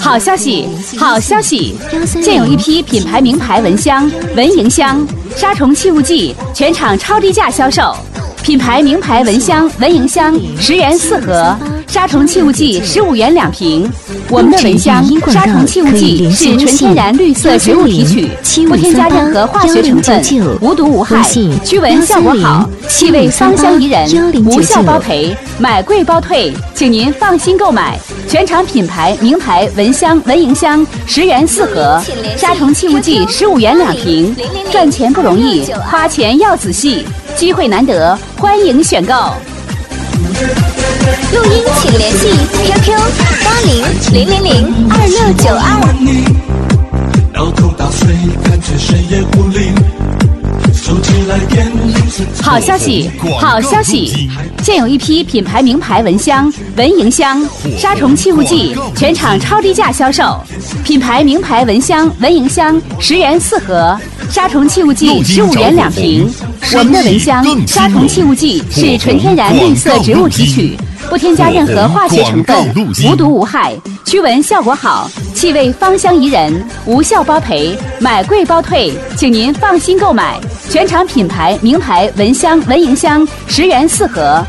好消息，好消息！现有一批品牌名牌蚊香、蚊蝇香、杀虫气雾剂全场超低价销售。品牌名牌蚊香、蚊蝇香10元4盒，杀虫气雾剂15元2瓶。我们的蚊香、杀虫气雾剂是纯天然绿色植物提取，不添加任何化学成分，无毒无害，驱蚊效果好，气味芳香宜人，无效包赔，买贵包退，请您放心购买。全场品牌名牌蚊香、蚊蝇香10元4盒，杀虫气雾剂15元2瓶。赚钱不容易，花钱要仔细，机会难得，欢迎选购。 录音请联系 QQ80000292。 好消息，好消息！现有一批品牌名牌蚊香、蚊蝇香、杀虫气雾剂全场超低价销售。品牌名牌蚊香、蚊蝇香10元4盒，杀虫气雾剂15元2瓶。我们的蚊香、杀虫气雾剂是纯天然绿色植物提取，不添加任何化学成分，无毒无害，驱蚊效果好，气味芳香宜人，无效包赔，买贵包退，请您放心购买。全场品牌名牌蚊香、蚊蝇香10元4盒。